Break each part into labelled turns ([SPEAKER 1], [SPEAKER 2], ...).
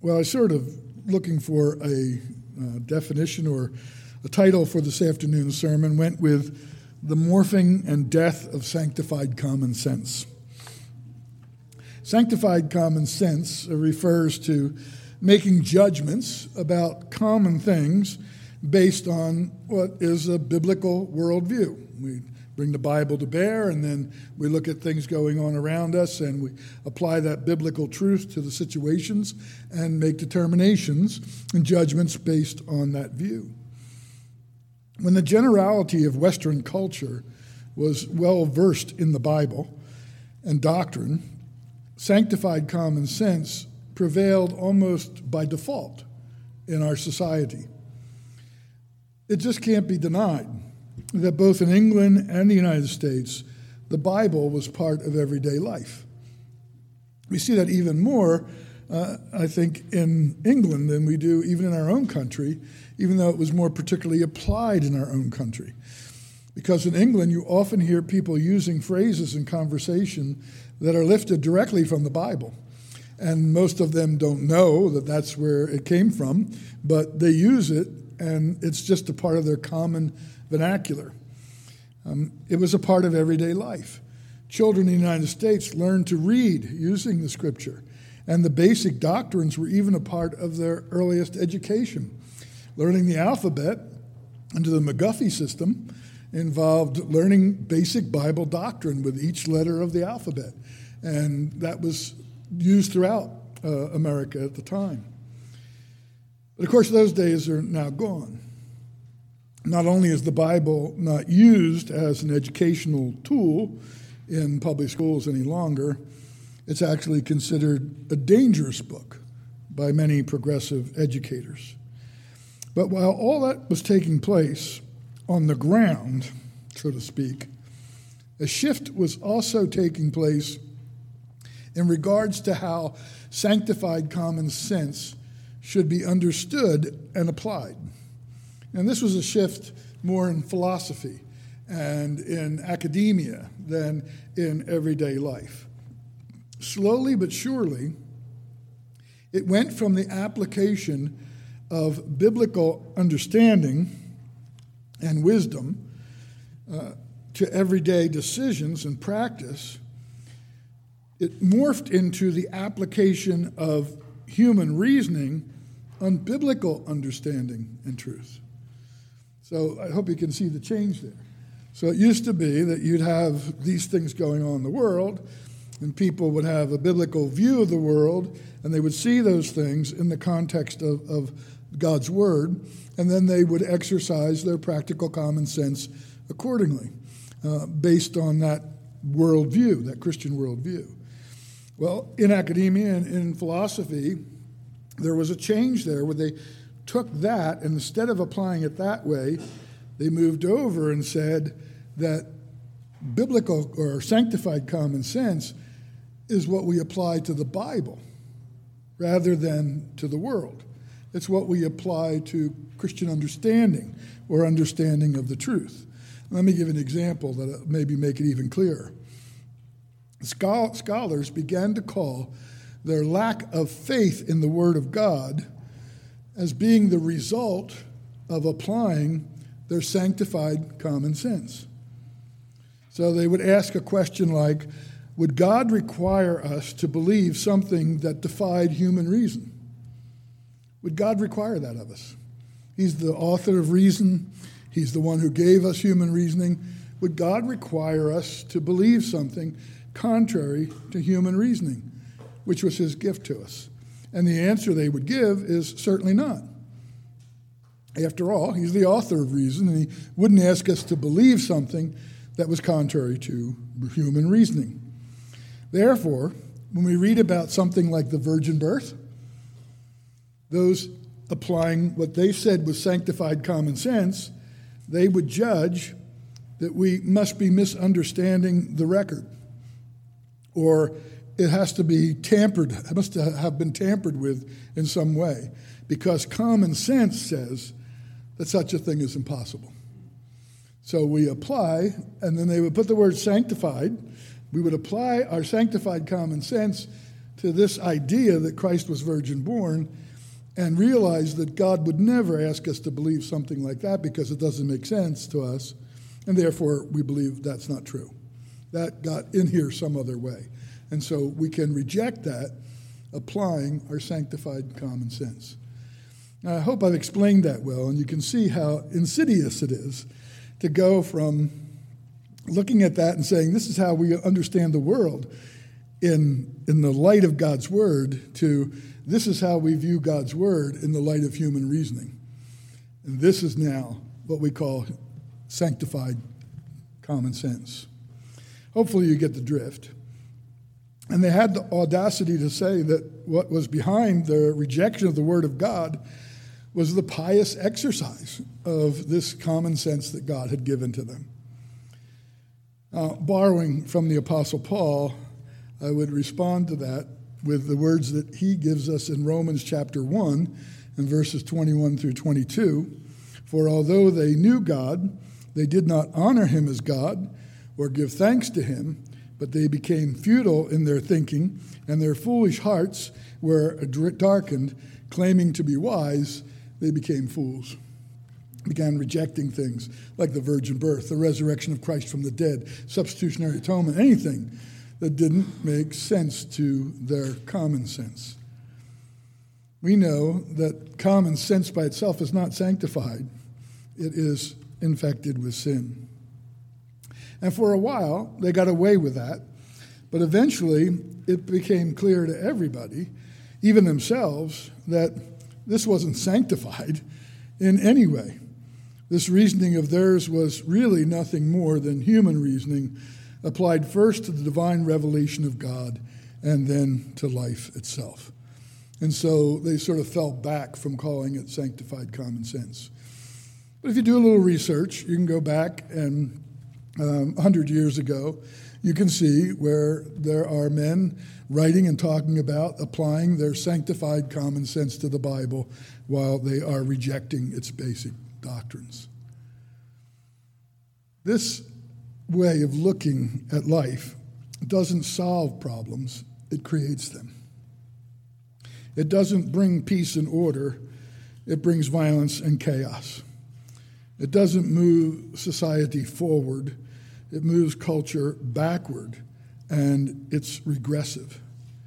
[SPEAKER 1] Well, I was sort of looking for a definition or a title for this afternoon's sermon, went with The Morphing and Death of Sanctified Common Sense. Sanctified common sense refers to making judgments about common things based on what is a biblical worldview. We bring the Bible to bear, and then we look at things going on around us, and we apply that biblical truth to the situations and make determinations and judgments based on that view. When the generality of Western culture was well versed in the Bible and doctrine, sanctified common sense prevailed almost by default in our society. It just can't be denied that both in England and the United States, the Bible was part of everyday life. We see that even more, I think, in England than we do even in our own country, even though it was more particularly applied in our own country. Because in England, you often hear people using phrases in conversation that are lifted directly from the Bible. And most of them don't know that that's where it came from, but they use it, and it's just a part of their common vernacular. It was a part of everyday life. Children in the United States learned to read using the Scripture, and the basic doctrines were even a part of their earliest education. Learning the alphabet under the McGuffey system involved learning basic Bible doctrine with each letter of the alphabet, and that was used throughout America at the time. But of course, those days are now gone. Not only is the Bible not used as an educational tool in public schools any longer, it's actually considered a dangerous book by many progressive educators. But while all that was taking place on the ground, so to speak, a shift was also taking place in regards to how sanctified common sense should be understood and applied. And this was a shift more in philosophy and in academia than in everyday life. Slowly but surely, it went from the application of biblical understanding and wisdom to everyday decisions and practice. It morphed into the application of human reasoning on biblical understanding and truth. So I hope you can see the change there. So it used to be that you'd have these things going on in the world, and people would have a biblical view of the world, and they would see those things in the context of God's Word, and then they would exercise their practical common sense accordingly, based on that worldview, that Christian worldview. Well, in academia and in philosophy, there was a change there where they took that, and instead of applying it that way, they moved over and said that biblical or sanctified common sense is what we apply to the Bible rather than to the world. It's what we apply to Christian understanding or understanding of the truth. Let me give an example that maybe make it even clearer. Scholars began to call their lack of faith in the Word of God as being the result of applying their sanctified common sense. So they would ask a question like, would God require us to believe something that defied human reason? Would God require that of us? He's the author of reason. He's the one who gave us human reasoning. Would God require us to believe something contrary to human reasoning, which was his gift to us? And the answer they would give is certainly not. After all, he's the author of reason, and he wouldn't ask us to believe something that was contrary to human reasoning. Therefore, when we read about something like the virgin birth, those applying what they said was sanctified common sense, they would judge that we must be misunderstanding the record, or it has to be tampered, it must have been tampered with in some way, because common sense says that such a thing is impossible. So we apply, and then they would put the word sanctified. We would apply our sanctified common sense to this idea that Christ was virgin born and realized that God would never ask us to believe something like that because it doesn't make sense to us, and therefore we believe that's not true. That got in here some other way. And so we can reject that, applying our sanctified common sense. Now, I hope I've explained that well, and you can see how insidious it is to go from looking at that and saying, this is how we understand the world in the light of God's Word, to this is how we view God's Word in the light of human reasoning. And this is now what we call sanctified common sense. Hopefully you get the drift. And they had the audacity to say that what was behind their rejection of the Word of God was the pious exercise of this common sense that God had given to them. Borrowing from the Apostle Paul, I would respond to that with the words that he gives us in Romans chapter 1 and verses 21 through 22. For although they knew God, they did not honor him as God or give thanks to him, but they became futile in their thinking, and their foolish hearts were darkened. Claiming to be wise, they became fools. Began rejecting things like the virgin birth, the resurrection of Christ from the dead, substitutionary atonement, anything that didn't make sense to their common sense. We know that common sense by itself is not sanctified. It is infected with sin. And for a while, they got away with that. But eventually, it became clear to everybody, even themselves, that this wasn't sanctified in any way. This reasoning of theirs was really nothing more than human reasoning, applied first to the divine revelation of God and then to life itself. And so they sort of fell back from calling it sanctified common sense. But if you do a little research, you can go back and 100 years ago, you can see where there are men writing and talking about applying their sanctified common sense to the Bible while they are rejecting its basic doctrines. This way of looking at life doesn't solve problems, it creates them. It doesn't bring peace and order, it brings violence and chaos. It doesn't move society forward, it moves culture backward, and it's regressive.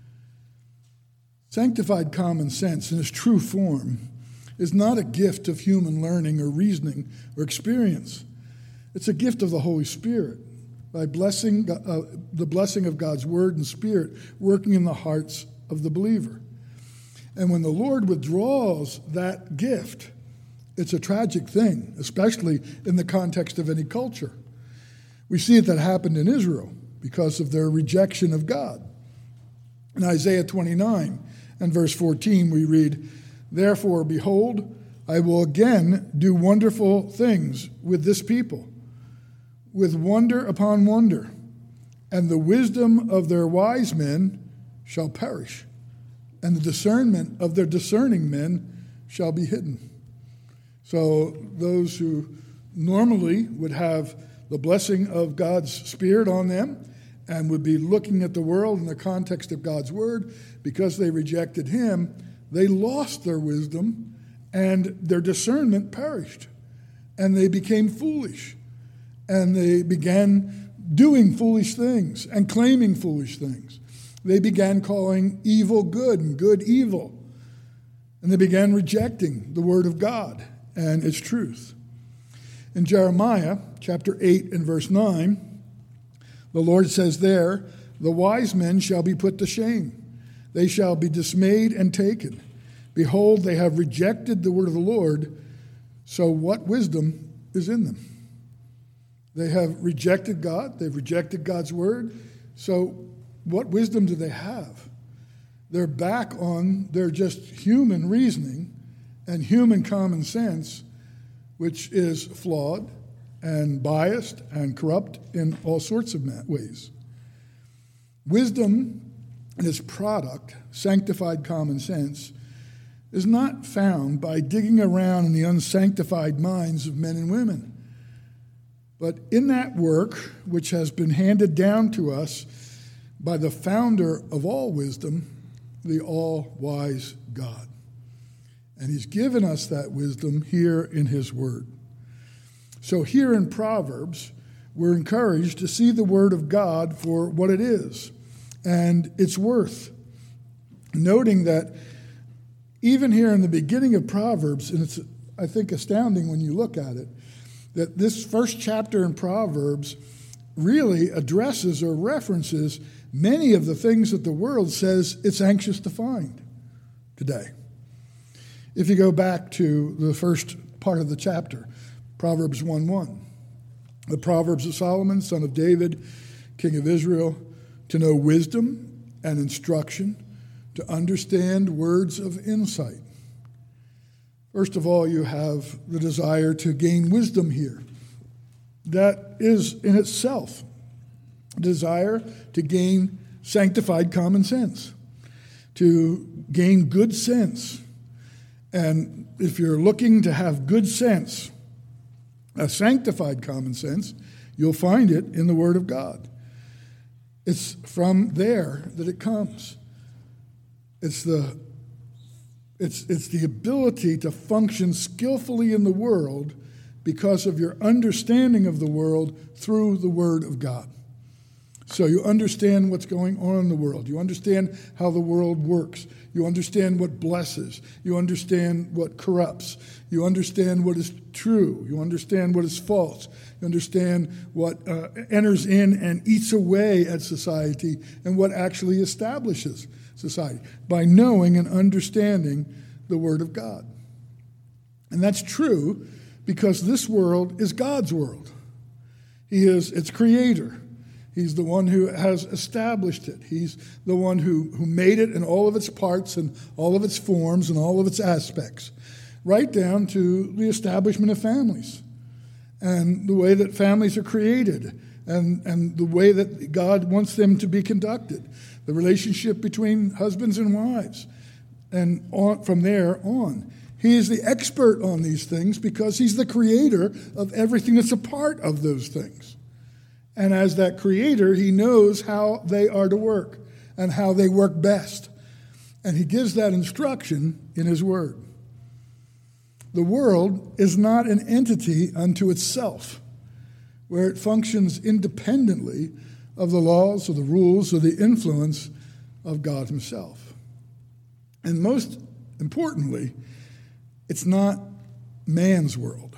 [SPEAKER 1] Sanctified common sense in its true form is not a gift of human learning or reasoning or experience. It's a gift of the Holy Spirit by the blessing of God's Word and Spirit working in the hearts of the believer. And when the Lord withdraws that gift, it's a tragic thing, especially in the context of any culture. We see that happened in Israel because of their rejection of God. In Isaiah 29 and verse 14, we read, "Therefore, behold, I will again do wonderful things with this people, with wonder upon wonder, and the wisdom of their wise men shall perish, and the discernment of their discerning men shall be hidden." So those who normally would have the blessing of God's Spirit on them and would be looking at the world in the context of God's Word, because they rejected Him, they lost their wisdom and their discernment perished. And they became foolish. And they began doing foolish things and claiming foolish things. They began calling evil good and good evil. And they began rejecting the Word of God and its truth. In Jeremiah chapter 8 and verse 9, the Lord says there, "The wise men shall be put to shame. They shall be dismayed and taken. Behold, they have rejected the word of the Lord, so what wisdom is in them?" They have rejected God. They've rejected God's word. So what wisdom do they have? They're back on their just human reasoning and human common sense, which is flawed and biased and corrupt in all sorts of ways. Wisdom and its product, sanctified common sense, is not found by digging around in the unsanctified minds of men and women, but in that work which has been handed down to us by the founder of all wisdom, the all-wise God. And he's given us that wisdom here in his word. So here in Proverbs, we're encouraged to see the word of God for what it is and its worth, noting that even here in the beginning of Proverbs, and it's, I think, astounding when you look at it, that this first chapter in Proverbs really addresses or references many of the things that the world says it's anxious to find today. If you go back to the first part of the chapter, Proverbs 1:1, the Proverbs of Solomon, son of David, king of Israel, to know wisdom and instruction, to understand words of insight. First of all, you have the desire to gain wisdom here. That is in itself a desire to gain sanctified common sense, to gain good sense. And if you're looking to have good sense, a sanctified common sense, you'll find it in the Word of God. It's from there that it comes. It's the ability to function skillfully in the world because of your understanding of the world through the Word of God. So you understand what's going on in the world. You understand how the world works. You understand what blesses. You understand what corrupts. You understand what is true. You understand what is false. You understand what enters in and eats away at society and what actually establishes society by knowing and understanding the Word of God. And that's true because this world is God's world. He is its creator. He's the one who has established it. He's the one who made it in all of its parts and all of its forms and all of its aspects, right down to the establishment of families and the way that families are created and the way that God wants them to be conducted, the relationship between husbands and wives, and from there on. He is the expert on these things because he's the creator of everything that's a part of those things. And as that creator, he knows how they are to work and how they work best. And he gives that instruction in his word. The world is not an entity unto itself, where it functions independently of the laws or the rules or the influence of God himself. And most importantly, it's not man's world.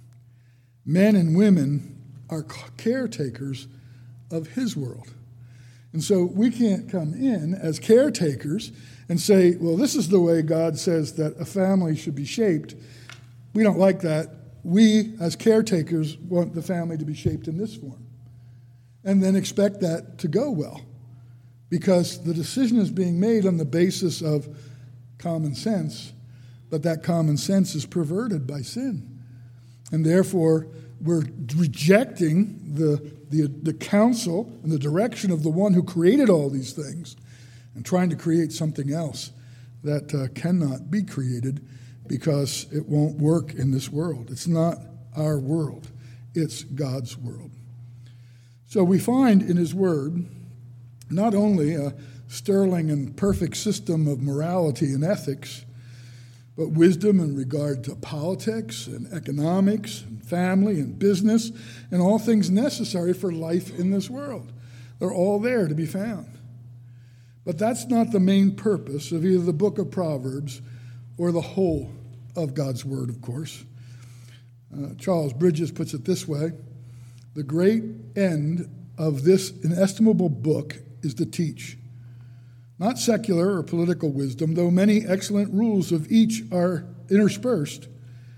[SPEAKER 1] Men and women are caretakers of his world. And so we can't come in as caretakers and say, well, this is the way God says that a family should be shaped. We don't like that. We, as caretakers, want the family to be shaped in this form. And then expect that to go well. Because the decision is being made on the basis of common sense, but that common sense is perverted by sin. And therefore, we're rejecting the counsel and the direction of the one who created all these things and trying to create something else that cannot be created because it won't work in this world. It's not our world. It's God's world. So we find in his word not only a sterling and perfect system of morality and ethics, but wisdom in regard to politics and economics and family and business and all things necessary for life in this world. They're all there to be found. But that's not the main purpose of either the book of Proverbs or the whole of God's word, of course. Charles Bridges puts it this way: the great end of this inestimable book is to teach. Not secular or political wisdom, though many excellent rules of each are interspersed,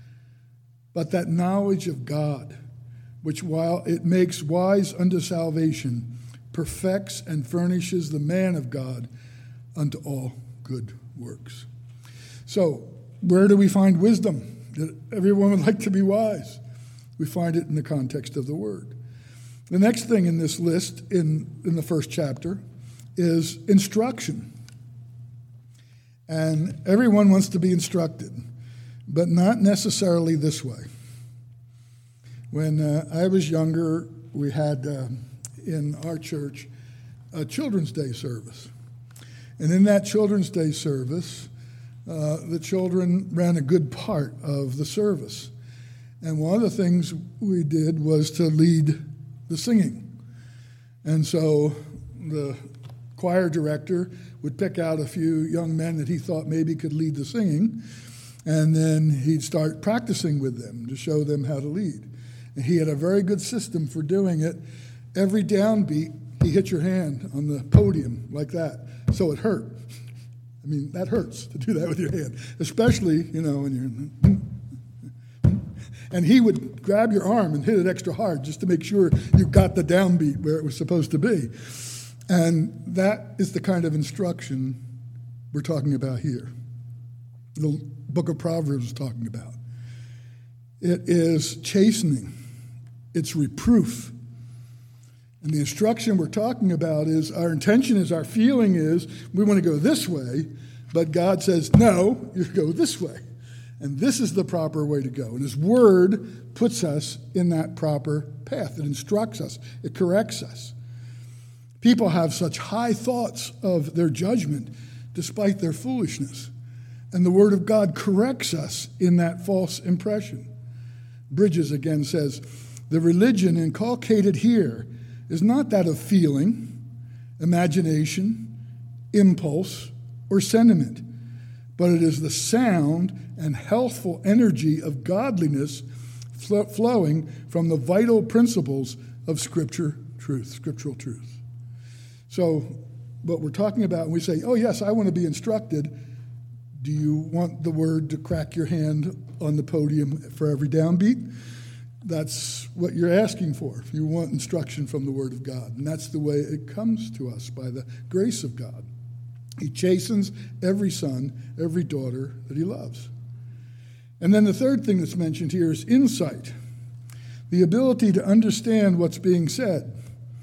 [SPEAKER 1] but that knowledge of God, which while it makes wise unto salvation, perfects and furnishes the man of God unto all good works. So, where do we find wisdom? That everyone would like to be wise. We find it in the context of the Word. The next thing in this list in the first chapter is instruction. And everyone wants to be instructed, but not necessarily this way. When I was younger, we had in our church a Children's Day service. And in that Children's Day service, the children ran a good part of the service. And one of the things we did was to lead the singing. And so the choir director would pick out a few young men that he thought maybe could lead the singing, and then he'd start practicing with them to show them how to lead. And he had a very good system for doing it. Every downbeat, he hit your hand on the podium like that, so it hurt. I mean, that hurts to do that with your hand, especially, when you're... And he would grab your arm and hit it extra hard just to make sure you got the downbeat where it was supposed to be. And that is the kind of instruction we're talking about here. The book of Proverbs is talking about. It is chastening. It's reproof. And the instruction we're talking about is our intention is, our feeling is, we want to go this way, but God says, no, you go this way. And this is the proper way to go. And His Word puts us in that proper path. It instructs us. It corrects us. People have such high thoughts of their judgment despite their foolishness. And the Word of God corrects us in that false impression. Bridges again says, the religion inculcated here is not that of feeling, imagination, impulse, or sentiment, but it is the sound and healthful energy of godliness flowing from the vital principles of scriptural truth. So what we're talking about, when we say, oh yes, I want to be instructed, do you want the Word to crack your hand on the podium for every downbeat? That's what you're asking for. You want instruction from the Word of God. And that's the way it comes to us, by the grace of God. He chastens every son, every daughter that He loves. And then the third thing that's mentioned here is insight, the ability to understand what's being said.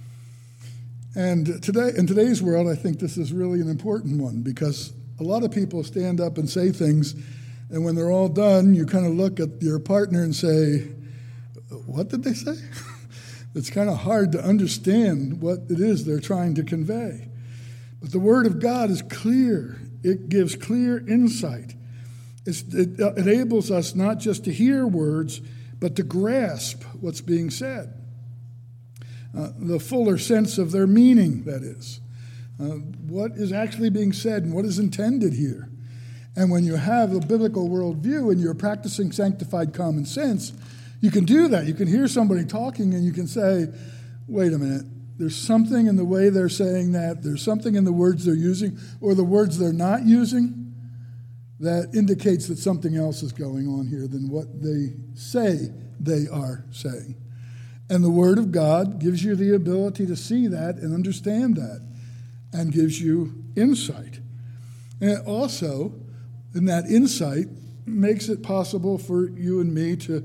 [SPEAKER 1] And today, in today's world, I think this is really an important one, because a lot of people stand up and say things, and when they're all done, you kind of look at your partner and say, what did they say? It's kind of hard to understand what it is they're trying to convey. But the Word of God is clear. It gives clear insight. It enables us not just to hear words, but to grasp what's being said. The fuller sense of their meaning, that is. What is actually being said and what is intended here. And when you have a biblical worldview and you're practicing sanctified common sense, you can do that. You can hear somebody talking and you can say, wait a minute, there's something in the way they're saying that, there's something in the words they're using or the words they're not using that indicates that something else is going on here than what they say they are saying. And the Word of God gives you the ability to see that and understand that and gives you insight. And it also, in that insight, makes it possible for you and me to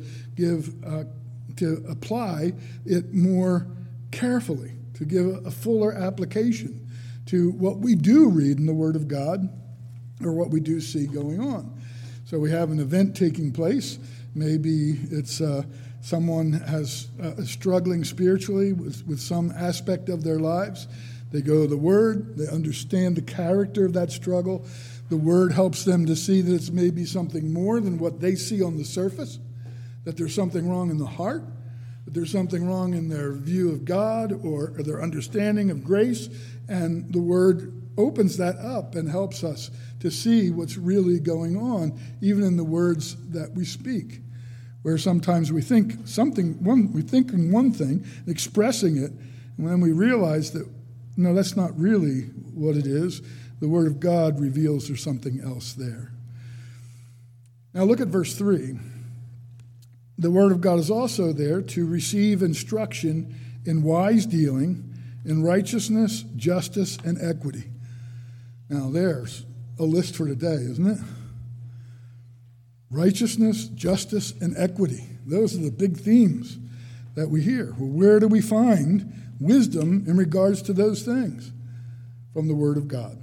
[SPEAKER 1] apply it more carefully, to give a fuller application to what we do read in the Word of God or what we do see going on. So we have an event taking place. Maybe it's someone has struggling spiritually with some aspect of their lives. They go to the Word. They understand the character of that struggle. The Word helps them to see that it's maybe something more than what they see on the surface, that there's something wrong in the heart, that there's something wrong in their view of God or their understanding of grace, and the Word opens that up and helps us to see what's really going on, even in the words that we speak, where sometimes we think in one thing, expressing it, and when we realize that, no, that's not really what it is, the Word of God reveals there's something else there. Now look at verse 3. The Word of God is also there to receive instruction in wise dealing, in righteousness, justice, and equity. Now there's a list for today, isn't it? Righteousness, justice, and equity. Those are the big themes that we hear. Well, where do we find wisdom in regards to those things? From the Word of God.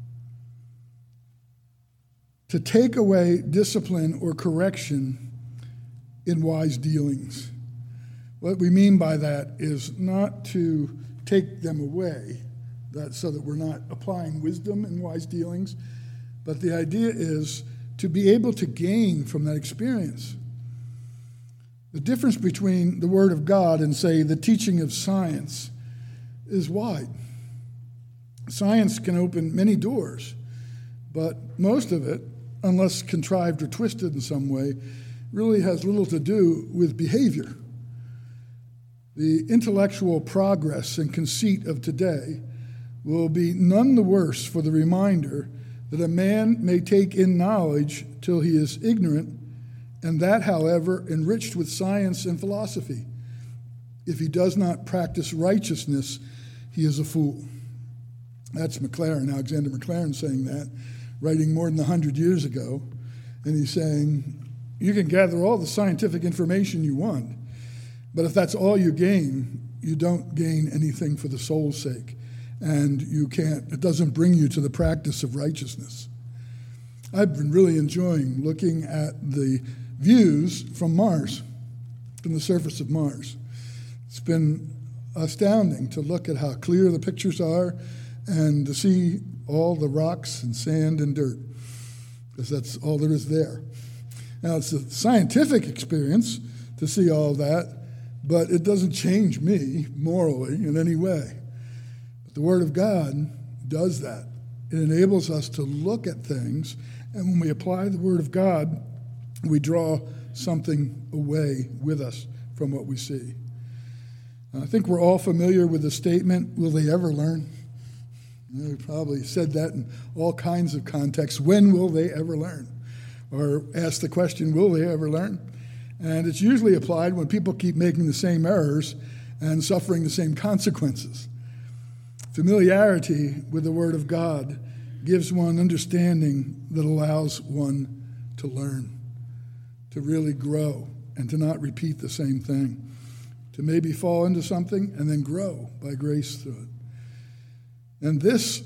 [SPEAKER 1] To take away discipline or correction in wise dealings. What we mean by that is not to take them away, so that we're not applying wisdom in wise dealings. But the idea is to be able to gain from that experience. The difference between the Word of God and, say, the teaching of science is wide. Science can open many doors, but most of it, unless contrived or twisted in some way, really has little to do with behavior. The intellectual progress and conceit of today will be none the worse for the reminder that a man may take in knowledge till he is ignorant, and that, however, enriched with science and philosophy. If he does not practice righteousness, he is a fool. That's Maclaren, Alexander Maclaren, saying that, writing more than 100 years ago. And he's saying, you can gather all the scientific information you want, but if that's all you gain, you don't gain anything for the soul's sake. And it doesn't bring you to the practice of righteousness. I've been really enjoying looking at the views from Mars, from the surface of Mars. It's been astounding to look at how clear the pictures are and to see all the rocks and sand and dirt, because that's all there is there. Now, it's a scientific experience to see all that, but it doesn't change me morally in any way. The Word of God does that. It enables us to look at things, and when we apply the Word of God, we draw something away with us from what we see. I think we're all familiar with the statement, will they ever learn? We probably said that in all kinds of contexts. When will they ever learn? Or ask the question, will they ever learn? And it's usually applied when people keep making the same errors and suffering the same consequences. Familiarity with the Word of God gives one understanding that allows one to learn, to really grow, and to not repeat the same thing, to maybe fall into something and then grow by grace through it. And this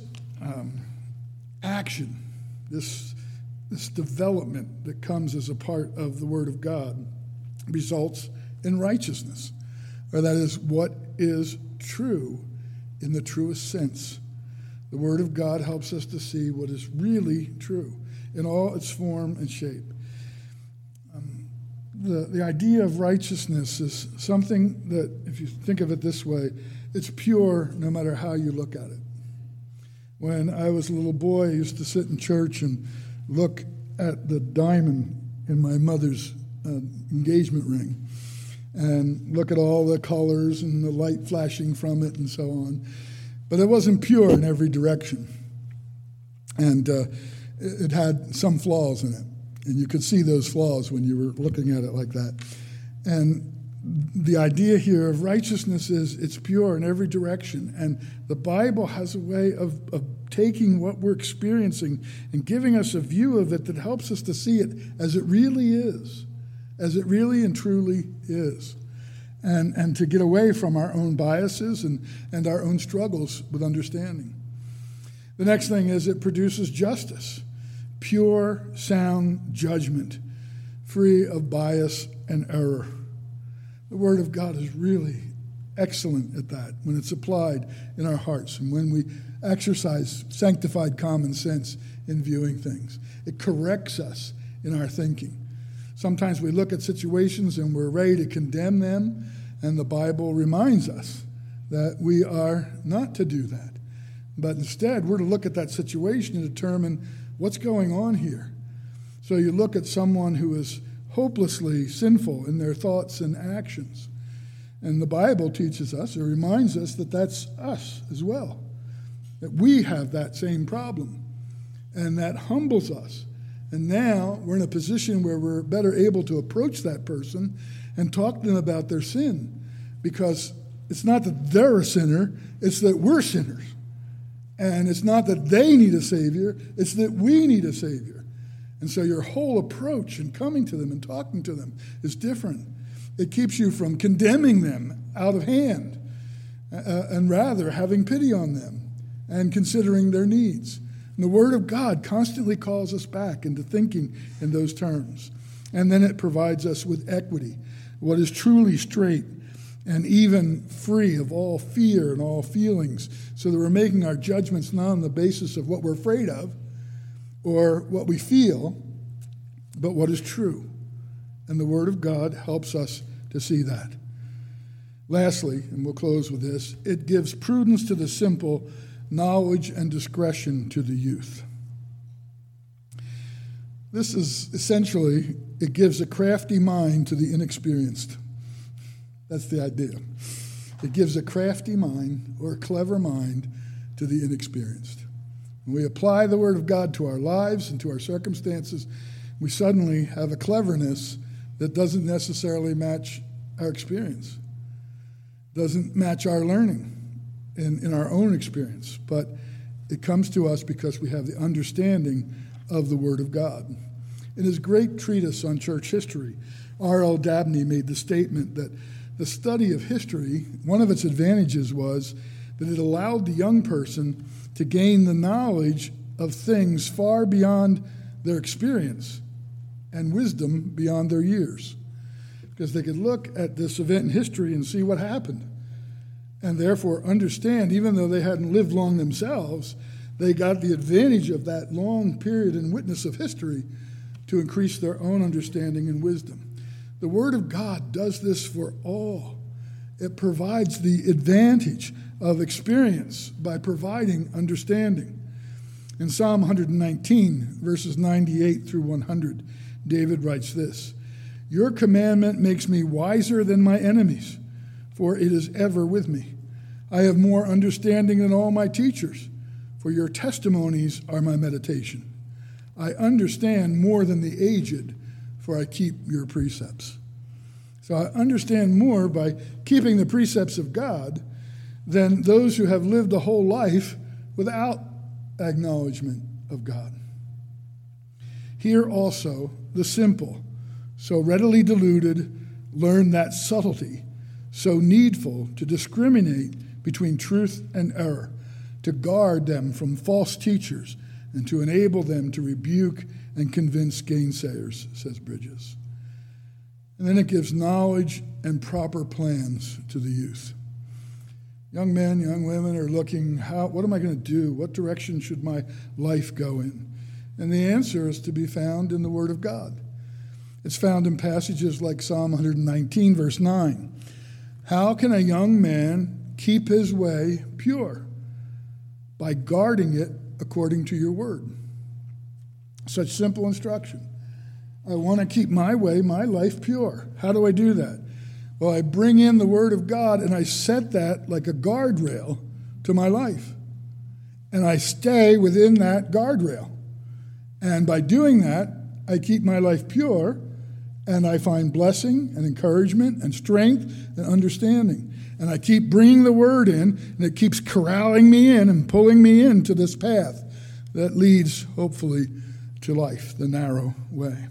[SPEAKER 1] action, this development that comes as a part of the Word of God results in righteousness, or that is what is true in the truest sense. The Word of God helps us to see what is really true in all its form and shape. The idea of righteousness is something that, if you think of it this way, it's pure no matter how you look at it. When I was a little boy, I used to sit in church and look at the diamond in my mother's engagement ring and look at all the colors and the light flashing from it and so on. But it wasn't pure in every direction. And it had some flaws in it. And you could see those flaws when you were looking at it like that. And the idea here of righteousness is it's pure in every direction. And the Bible has a way of taking what we're experiencing and giving us a view of it that helps us to see it as it really is, as it really and truly is. And to get away from our own biases and our own struggles with understanding. The next thing is it produces justice, pure, sound judgment, free of bias and error. The Word of God is really excellent at that when it's applied in our hearts and when we exercise sanctified common sense in viewing things. It corrects us in our thinking. Sometimes we look at situations and we're ready to condemn them, and the Bible reminds us that we are not to do that. But instead, we're to look at that situation and determine what's going on here. So you look at someone who is hopelessly sinful in their thoughts and actions. And the Bible teaches us, or reminds us, that that's us as well. That we have that same problem. And that humbles us. And now we're in a position where we're better able to approach that person and talk to them about their sin. Because it's not that they're a sinner, it's that we're sinners. And it's not that they need a Savior, it's that we need a Savior. And so your whole approach in coming to them and talking to them is different. It keeps you from condemning them out of hand, and rather having pity on them and considering their needs. And the Word of God constantly calls us back into thinking in those terms. And then it provides us with equity, what is truly straight, and even free of all fear and all feelings, so that we're making our judgments not on the basis of what we're afraid of or what we feel, but what is true. And the Word of God helps us to see that. Lastly, and we'll close with this, it gives prudence to the simple, knowledge and discretion to the youth. This is essentially, it gives a crafty mind to the inexperienced. That's the idea. It gives a crafty mind or a clever mind to the inexperienced. When we apply the Word of God to our lives and to our circumstances, we suddenly have a cleverness that doesn't necessarily match our experience, doesn't match our learning in our own experience, but it comes to us because we have the understanding of the Word of God. In his great treatise on church history, R.L. Dabney made the statement that the study of history, one of its advantages was that it allowed the young person to gain the knowledge of things far beyond their experience and wisdom beyond their years, because they could look at this event in history and see what happened, and therefore understand, even though they hadn't lived long themselves, they got the advantage of that long period and witness of history to increase their own understanding and wisdom. The Word of God does this for all. It provides the advantage of experience by providing understanding. In Psalm 119, verses 98 through 100, David writes this: "Your commandment makes me wiser than my enemies, for it is ever with me. I have more understanding than all my teachers, for your testimonies are my meditation. I understand more than the aged, for I keep your precepts." So I understand more by keeping the precepts of God than those who have lived a whole life without acknowledgement of God. Here also, the simple, so readily deluded, learn that subtlety, so needful to discriminate between truth and error, to guard them from false teachers, and to enable them to rebuke and convince gainsayers, says Bridges. And then it gives knowledge and proper plans to the youth. Young men, young women are looking, what am I going to do? What direction should my life go in? And the answer is to be found in the Word of God. It's found in passages like Psalm 119, verse 9. How can a young man keep his way pure? By guarding it according to your word. Such simple instruction. I want to keep my way, my life pure. How do I do that? Well, I bring in the Word of God and I set that like a guardrail to my life. And I stay within that guardrail. And by doing that, I keep my life pure, and I find blessing and encouragement and strength and understanding. And I keep bringing the Word in, and it keeps corralling me in and pulling me into this path that leads, hopefully, to life, the narrow way.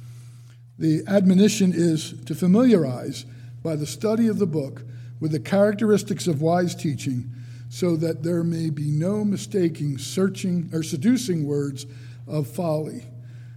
[SPEAKER 1] The admonition is to familiarize, by the study of the book, with the characteristics of wise teaching, so that there may be no mistaking, searching, or seducing words of folly.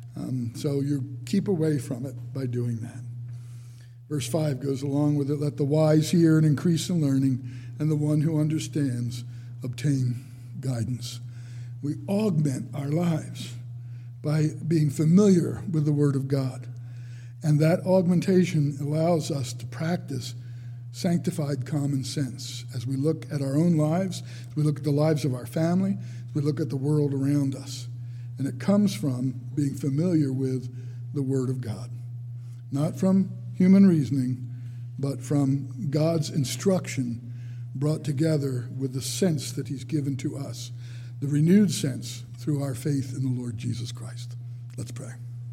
[SPEAKER 1] So you keep away from it by doing that. Verse 5 goes along with it: let the wise hear and increase in learning, and the one who understands obtain guidance. We augment our lives by being familiar with the Word of God. And that augmentation allows us to practice sanctified common sense as we look at our own lives, as we look at the lives of our family, as we look at the world around us. And it comes from being familiar with the Word of God. Not from human reasoning, but from God's instruction brought together with the sense that He's given to us, the renewed sense through our faith in the Lord Jesus Christ. Let's pray.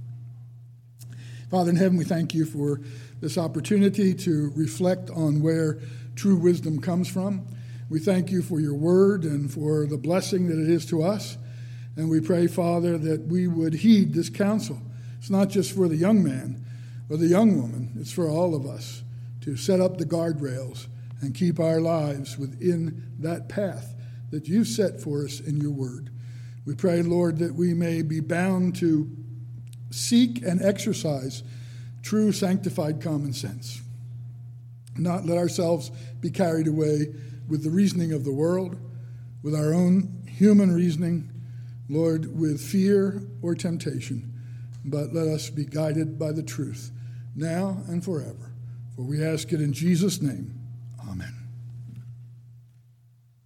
[SPEAKER 1] Father in heaven, we thank you for this opportunity to reflect on where true wisdom comes from. We thank you for your word and for the blessing that it is to us. And we pray, Father, that we would heed this counsel. It's not just for the young man or the young woman. It's for all of us to set up the guardrails and keep our lives within that path that you've set for us in your word. We pray, Lord, that we may be bound to seek and exercise true sanctified common sense. not let ourselves be carried away with the reasoning of the world, with our own human reasoning, Lord, with fear or temptation, but let us be guided by the truth, now and forever. For we ask it in Jesus' name.